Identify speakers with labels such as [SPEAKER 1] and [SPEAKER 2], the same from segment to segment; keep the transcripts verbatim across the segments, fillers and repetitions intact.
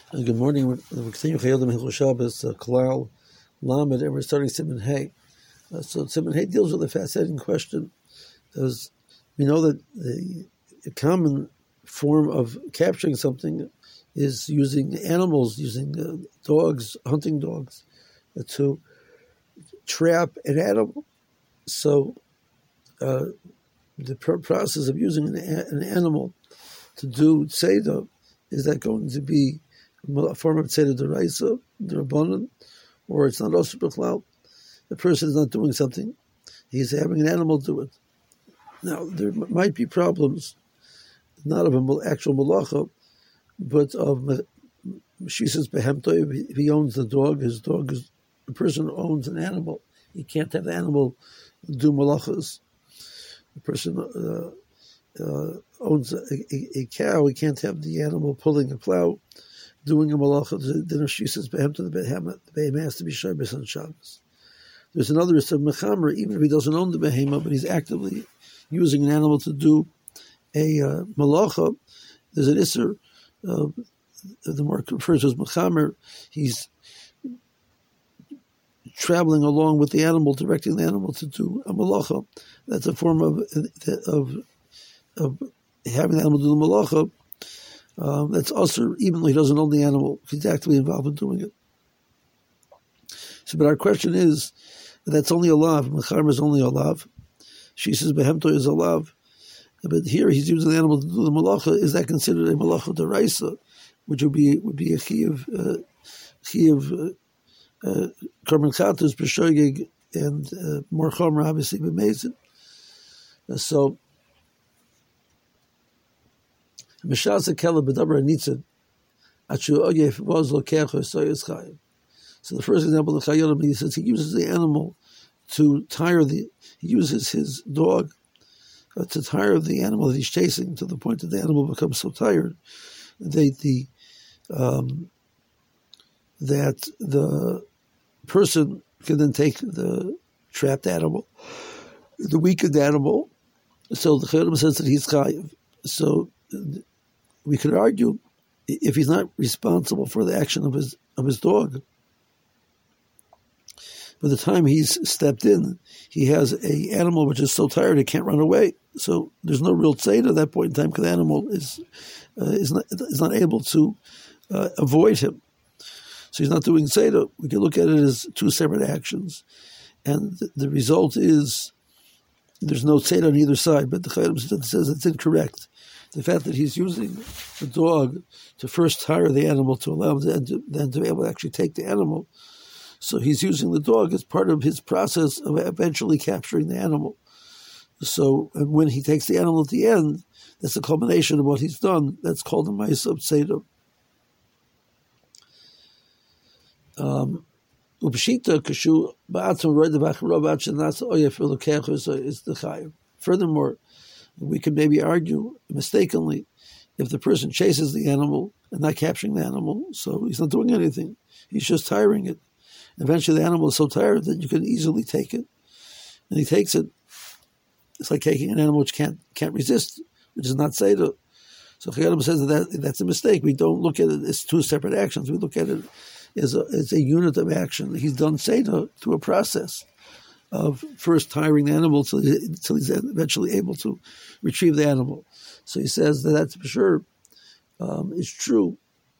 [SPEAKER 1] Uh, Good morning. We're we're continuing Chayodim Hilchos Shabbos, uh, Kalal Lamed, and we're starting Siman Hay. Uh, so Siman Hay deals with a fascinating question. Because we know that the a common form of capturing something is using animals, using uh, dogs, hunting dogs, uh, to trap an animal. So uh, the pr- process of using an, a- an animal to do Seder, is that going to be a form of Seder D'Oraisa, the Rabbanon, or it's not also B'chlal? The person is not doing something, he's having an animal do it. Now, there m- might be problems, not of an actual malacha, but of, she says, behemto, if he owns the dog, his dog is, the person owns an animal. He can't have the animal do malachas. The person uh, uh, owns a, a, a cow, he can't have the animal pulling a plow, doing a malacha. Then she says, behemto, the behemah, the behemah has to be sharbis on Shabbos. There's another issue of mechamer, even if he doesn't own the behemah, but he's actively using an animal to do a uh, malacha. There's an isser, uh, the mark refers to as mechamer. He's traveling along with the animal, directing the animal to do a malacha. That's a form of of, of having the animal do the malacha. Um, that's also, even though he doesn't own the animal, he's actively involved in doing it. So, but our question is, that's only a lav. Mechamer is only a lav. She says behemto is a lav. But here he's using the animal to do the malacha. Is that considered a malacha d'oraisa, which would be would be a chiyuv uh, chiyuv uh, karban chatos b'shoigig and uh, more chomer obviously b'mezid. Uh, so mishas akela b'daber anitzad achu ogef was lokecho so is chayiv. So the first example, the Chayyim, he says he uses the animal to tire the. He uses his dog uh, to tire the animal that he's chasing to the point that the animal becomes so tired that the um, that the person can then take the trapped animal, the weakened animal. So the Chayyim says that he's chayiv. So we could argue if he's not responsible for the action of his of his dog. By the time he's stepped in, he has a animal which is so tired it can't run away. So there's no real tzeda at that point in time because the animal is uh, is not is not able to uh, avoid him. So he's not doing tzeda. We can look at it as two separate actions, and the, the result is there's no tzeda on either side. But the Chayyim says it's incorrect. The fact that he's using the dog to first tire the animal to allow him to, then to be able to actually take the animal. So he's using the dog as part of his process of eventually capturing the animal. So when he takes the animal at the end, that's the culmination of what he's done. That's called the Ma'aseh Seder. Upshita kashu ba'atzon roid v'acharov shenas oyef v'lokechus is the chayiv. Furthermore, we could maybe argue mistakenly if the person chases the animal and not capturing the animal, so he's not doing anything. He's just tiring it. Eventually, the animal is so tired that you can easily take it, and he takes it. It's like taking an animal which can't can't resist, which is not seder. So Chayyim says that, that that's a mistake. We don't look at it as two separate actions. We look at it as a, as a unit of action. He's done seder through a process of first tiring the animal until he, until he's eventually able to retrieve the animal. So he says that that's for sure um, is true.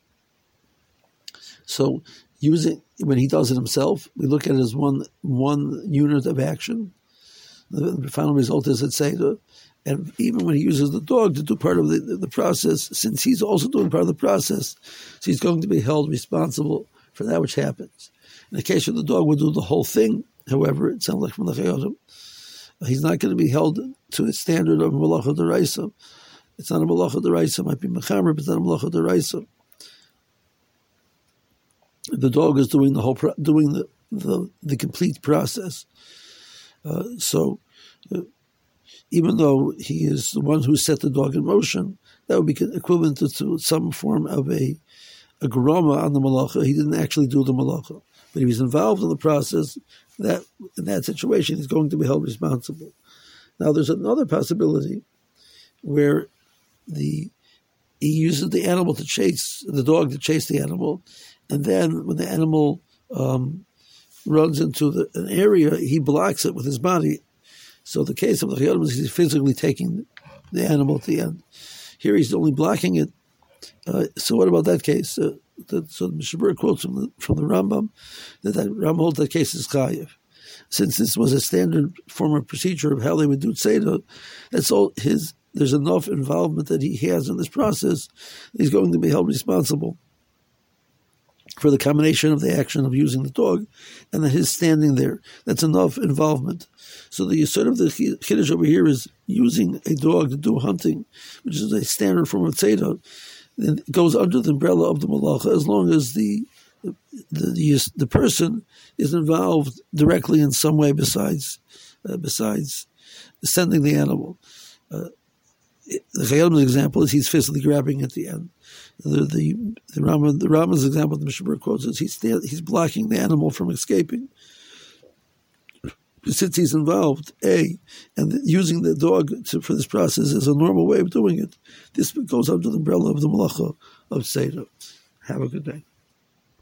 [SPEAKER 1] So using when he does it himself, we look at it as one one unit of action. The, the final result is at Seder. And even when he uses the dog to do part of the, the, the process, since he's also doing part of the process, so he's going to be held responsible for that which happens. In the case of the dog, would do the whole thing. However, it sounds like from the Chayyim, he's not going to be held to a standard of Malacha D'Oraisa. It's not a Malacha D'Oraisa. It might be Mechamer, but it's not a Malacha D'Oraisa. The dog is doing the whole, pro- doing the, the the complete process. Uh, so, uh, even though he is the one who set the dog in motion, that would be equivalent to, to some form of a a garama on the malacha. He didn't actually do the malacha, but he was involved in the process. That in that situation, he's going to be held responsible. Now, there's another possibility where the he uses the animal to chase, the dog to chase the animal, and then when the animal um, runs into the, an area, he blocks it with his body. So the case of the Chayyim is he's physically taking the animal at the end. Here he's only blocking it. Uh, so what about that case? Uh, that, so the Mishnah Berurah quotes from the, from the Rambam that, that Rambam holds that case is chayiv. Since this was a standard form of procedure of how they would do tzeda, that's all his. There's enough involvement that he has in this process. He's going to be held responsible for the combination of the action of using the dog and then his standing there. That's enough involvement. So the sort of the Kiddush over here is using a dog to do hunting, which is a standard form of tzeda, then it goes under the umbrella of the malacha as long as the the, the, the person is involved directly in some way besides uh, besides sending the animal. Uh, the Chayyim's example is he's physically grabbing at the end. The the the Rama the Rama's example the Mishnah Berurah quotes is he's stand, he's blocking the animal from escaping. Since he's involved, A, and using the dog to, for this process is a normal way of doing it, this goes under the umbrella of the malacha of Seder. Have a good day.